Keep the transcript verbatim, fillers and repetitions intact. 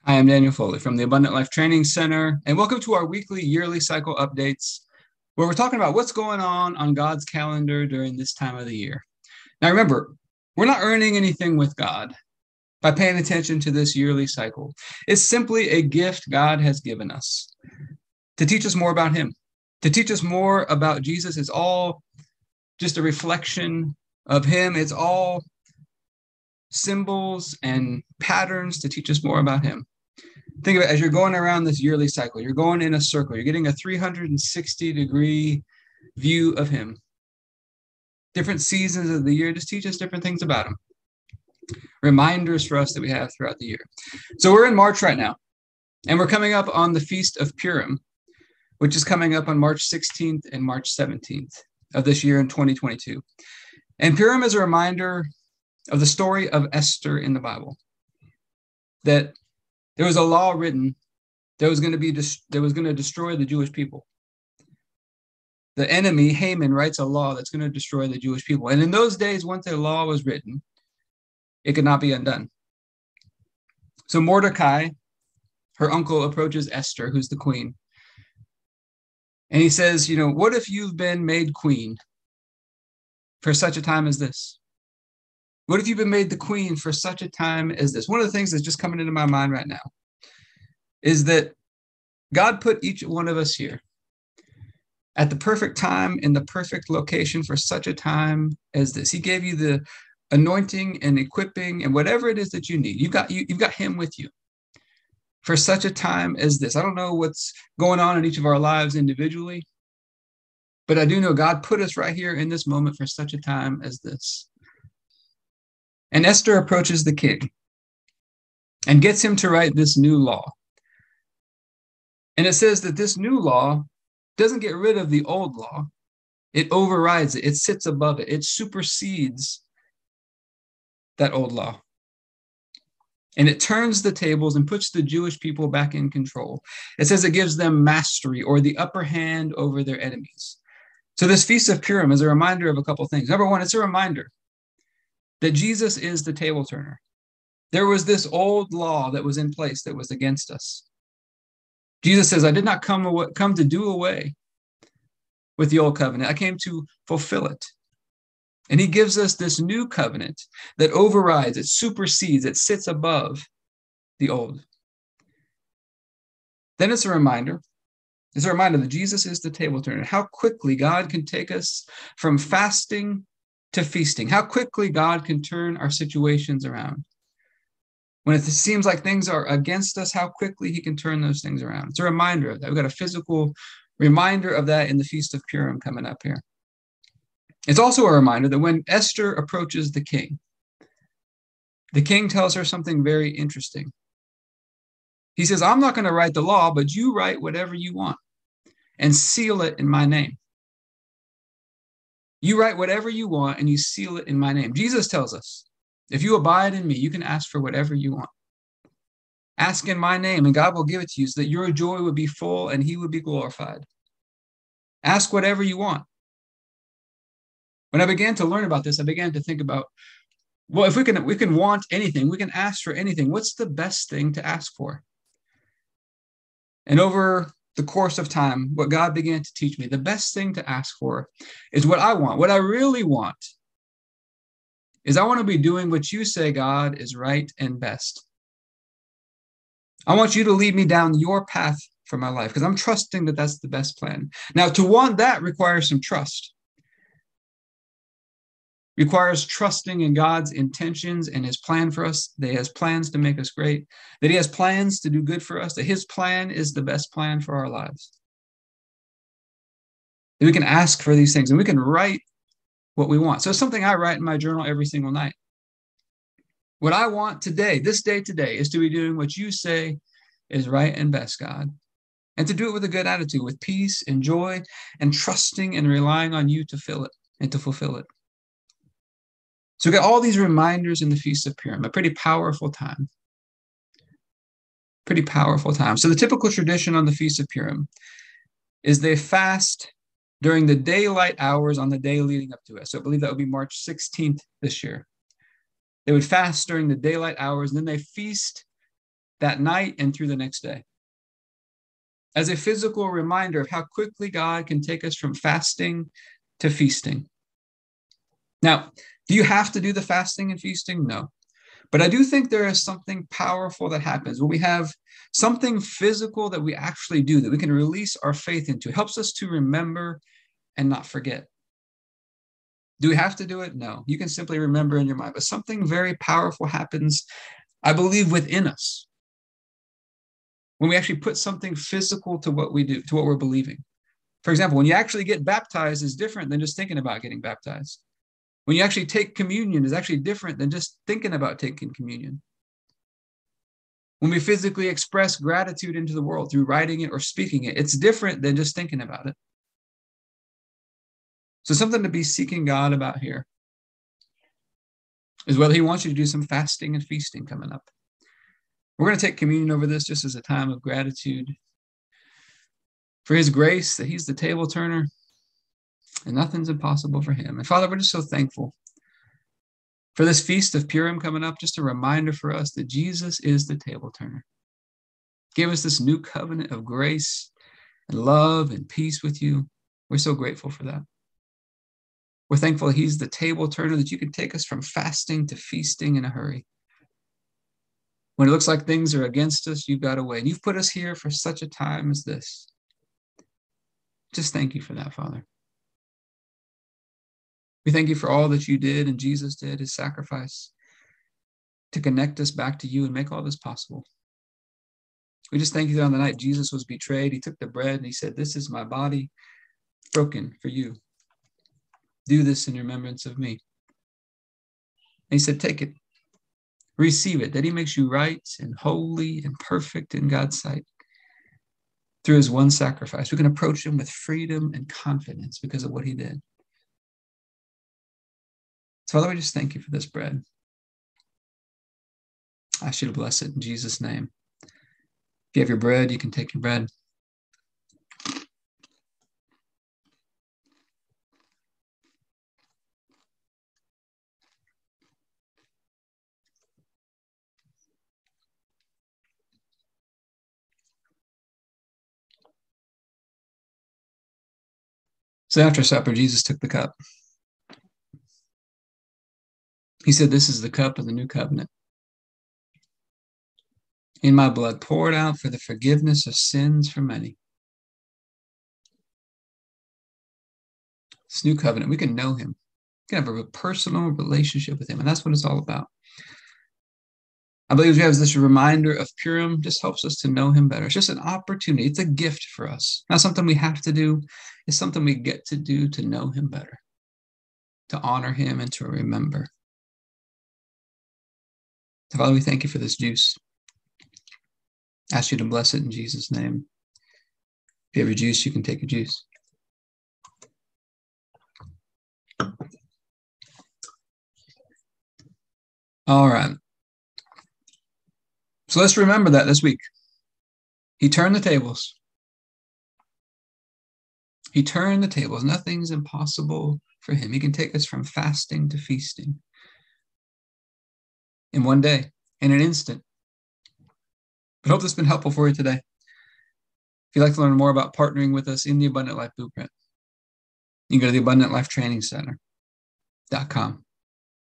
Hi, I'm Daniel Foley from the Abundant Life Training Center, and welcome to our weekly yearly cycle updates, where we're talking about what's going on on God's calendar during this time of the year. Now, remember, we're not earning anything with God by paying attention to this yearly cycle. It's simply a gift God has given us to teach us more about Him, to teach us more about Jesus. It's all just a reflection of Him. It's all symbols and patterns to teach us more about Him. Think of it as you're going around this yearly cycle. You're going in a circle. You're getting a three hundred sixty degree view of Him. Different seasons of the year just teach us different things about Him. Reminders for us that we have throughout the year. So we're in March right now, and we're coming up on the Feast of Purim, which is coming up on March sixteenth and March seventeenth of this year in twenty twenty-two. And Purim is a reminder of the story of Esther in the Bible, that there was a law written that was going to be that was going to destroy the Jewish people. The enemy, Haman, writes a law that's going to destroy the Jewish people. And in those days, once a law was written, it could not be undone. So Mordecai, her uncle, approaches Esther, who's the queen. And he says, you know, what if you've been made queen for such a time as this? What if you've been made the queen for such a time as this? One of the things that's just coming into my mind right now is that God put each one of us here at the perfect time in the perfect location for such a time as this. He gave you the anointing and equipping and whatever it is that you need. You've got, you, you've got Him with you for such a time as this. I don't know what's going on in each of our lives individually, but I do know God put us right here in this moment for such a time as this. And Esther approaches the king and gets him to write this new law. And it says that this new law doesn't get rid of the old law. It overrides it. It sits above it. It supersedes that old law. And it turns the tables and puts the Jewish people back in control. It says it gives them mastery or the upper hand over their enemies. So this Feast of Purim is a reminder of a couple things. Number one, it's a reminder that Jesus is the table turner. There was this old law that was in place that was against us. Jesus says, I did not come, away, come to do away with the old covenant. I came to fulfill it. And He gives us this new covenant that overrides, it supersedes, it sits above the old. Then it's a reminder. It's a reminder that Jesus is the table turner. How quickly God can take us from fasting to feasting, how quickly God can turn our situations around. When it seems like things are against us, how quickly He can turn those things around. It's a reminder of that. We've got a physical reminder of that in the Feast of Purim coming up here. It's also a reminder that when Esther approaches the king, the king tells her something very interesting. He says, I'm not going to write the law, but you write whatever you want and seal it in my name. You write whatever you want and you seal it in my name. Jesus tells us, if you abide in me, you can ask for whatever you want. Ask in my name and God will give it to you so that your joy would be full and He would be glorified. Ask whatever you want. When I began to learn about this, I began to think about, well, if we can, we can want anything, we can ask for anything. What's the best thing to ask for? And over the course of time, what God began to teach me, the best thing to ask for is what I want. What I really want is I want to be doing what you say, God, is right and best. I want you to lead me down your path for my life because I'm trusting that that's the best plan. Now, to want that requires some trust. Requires trusting in God's intentions and His plan for us, that He has plans to make us great, that He has plans to do good for us, that His plan is the best plan for our lives. That we can ask for these things and we can write what we want. So it's something I write in my journal every single night. What I want today, this day today, is to be doing what you say is right and best, God. And to do it with a good attitude, with peace and joy and trusting and relying on you to fill it and to fulfill it. So we got all these reminders in the Feast of Purim, a pretty powerful time. Pretty powerful time. So the typical tradition on the Feast of Purim is they fast during the daylight hours on the day leading up to it. So I believe that would be March sixteenth this year. They would fast during the daylight hours, and then they feast that night and through the next day, as a physical reminder of how quickly God can take us from fasting to feasting. Now, do you have to do the fasting and feasting? No. But I do think there is something powerful that happens when we have something physical that we actually do, that we can release our faith into. It helps us to remember and not forget. Do we have to do it? No. You can simply remember in your mind. But something very powerful happens, I believe, within us when we actually put something physical to what we do, to what we're believing. For example, when you actually get baptized is different than just thinking about getting baptized. When you actually take communion is actually different than just thinking about taking communion. When we physically express gratitude into the world through writing it or speaking it, it's different than just thinking about it. So something to be seeking God about here is whether he wants you to do some fasting and feasting coming up. We're going to take communion over this just as a time of gratitude for his grace, that he's the table turner and nothing's impossible for him. And Father, we're just so thankful for this feast of Purim coming up, just a reminder for us that Jesus is the table turner. Give us this new covenant of grace and love and peace with you. We're so grateful for that. We're thankful that he's the table turner, that you can take us from fasting to feasting in a hurry. When it looks like things are against us, you've got a way. And you've put us here for such a time as this. Just thank you for that, Father. We thank you for all that you did and Jesus did, his sacrifice, to connect us back to you and make all this possible. We just thank you that on the night Jesus was betrayed, he took the bread and he said, "This is my body broken for you. Do this in remembrance of me." And he said, "Take it, receive it," that he makes you right and holy and perfect in God's sight. Through his one sacrifice, we can approach him with freedom and confidence because of what he did. So Father, we just thank you for this bread. I ask you to bless it in Jesus' name. If you have your bread, you can take your bread. So after supper, Jesus took the cup. He said, "This is the cup of the new covenant, in my blood, poured out for the forgiveness of sins for many." This new covenant, we can know him. We can have a personal relationship with him, and that's what it's all about. I believe we have this reminder of Purim, just helps us to know him better. It's just an opportunity. It's a gift for us. Not something we have to do. It's something we get to do to know him better, to honor him and to remember. So Father, we thank you for this juice. I ask you to bless it in Jesus' name. If you have your juice, you can take your juice. All right. So let's remember that this week. He turned the tables. He turned the tables. Nothing's impossible for him. He can take us from fasting to feasting in one day, in an instant. But I hope this has been helpful for you today. If you'd like to learn more about partnering with us in the Abundant Life Blueprint, you can go to the abundant life training center dot com.